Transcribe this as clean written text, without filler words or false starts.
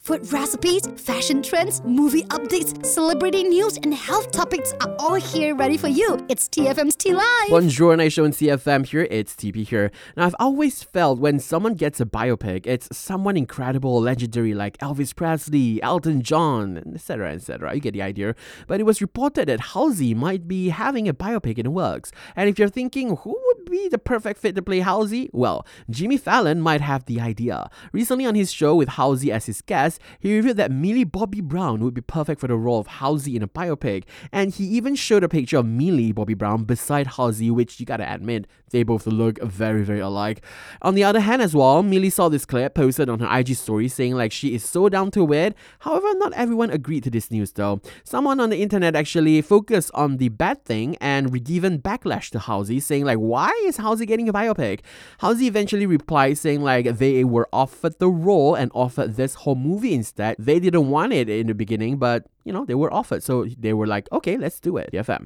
Food recipes, fashion trends, movie updates, celebrity news, and health topics are all here ready for you. It's TFM's T Live. Bonjour, nice show in CFM here. It's TP here. Now, I've always felt when someone gets a biopic, it's someone incredible, legendary like Elvis Presley, Elton John, etc., etc. You get the idea. But it was reported that Halsey might be having a biopic in the works. And if you're thinking, who would be the perfect fit to play Halsey? Well, Jimmy Fallon might have the idea. Recently on his show with Halsey as his guest, he revealed that Millie Bobby Brown would be perfect for the role of Halsey in a biopic, and he even showed a picture of Millie Bobby Brown beside Halsey, which you gotta admit, they both look very, very alike. On the other hand as well, Millie saw this clip posted on her IG story saying like she is so down to it. However, not everyone agreed to this news though. Someone on the internet actually focused on the bad thing and given backlash to Halsey, saying like, why is Halsey getting a biopic? Halsey eventually replied saying like they were offered the role and offered this whole movie instead. They didn't want it in the beginning, but they were offered, so they were like, okay, let's do it. TFM.